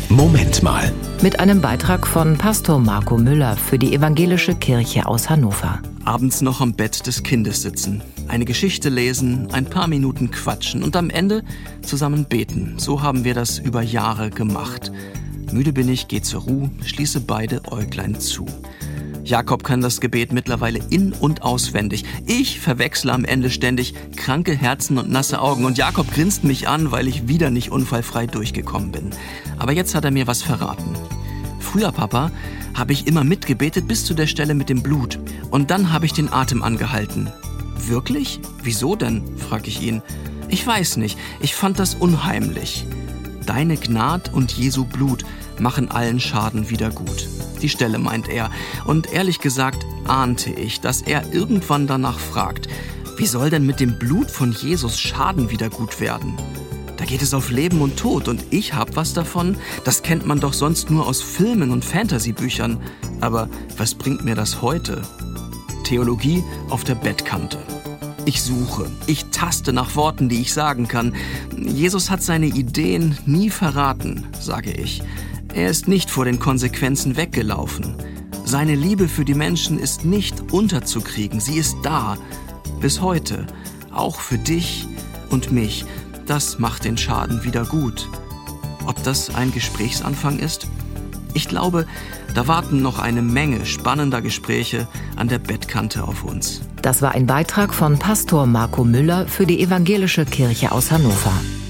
Moment mal. Mit einem Beitrag von Pastor Marco Müller für die Evangelische Kirche aus Hannover. Abends noch am Bett des Kindes sitzen, eine Geschichte lesen, ein paar Minuten quatschen und am Ende zusammen beten. So haben wir das über Jahre gemacht. Müde bin ich, geh zur Ruhe, schließe beide Äuglein zu. Jakob kann das Gebet mittlerweile in- und auswendig. Ich verwechsle am Ende ständig kranke Herzen und nasse Augen. Und Jakob grinst mich an, weil ich wieder nicht unfallfrei durchgekommen bin. Aber jetzt hat er mir was verraten. Früher, Papa, habe ich immer mitgebetet bis zu der Stelle mit dem Blut. Und dann habe ich den Atem angehalten. Wirklich? Wieso denn? Frag ich ihn. Ich weiß nicht. Ich fand das unheimlich. Deine Gnad und Jesu Blut machen allen Schaden wieder gut. Die Stelle meint er. Und ehrlich gesagt ahnte ich, dass er irgendwann danach fragt, wie soll denn mit dem Blut von Jesus Schaden wieder gut werden? Da geht es auf Leben und Tod und ich hab was davon. Das kennt man doch sonst nur aus Filmen und Fantasy-Büchern. Aber was bringt mir das heute? Theologie auf der Bettkante. Ich suche, ich taste nach Worten, die ich sagen kann. Jesus hat seine Ideen nie verraten, sage ich. Er ist nicht vor den Konsequenzen weggelaufen. Seine Liebe für die Menschen ist nicht unterzukriegen, sie ist da. Bis heute, auch für dich und mich. Das macht den Schaden wieder gut. Ob das ein Gesprächsanfang ist? Ich glaube, da warten noch eine Menge spannender Gespräche an der Bettkante auf uns. Das war ein Beitrag von Pastor Marco Müller für die Evangelische Kirche aus Hannover.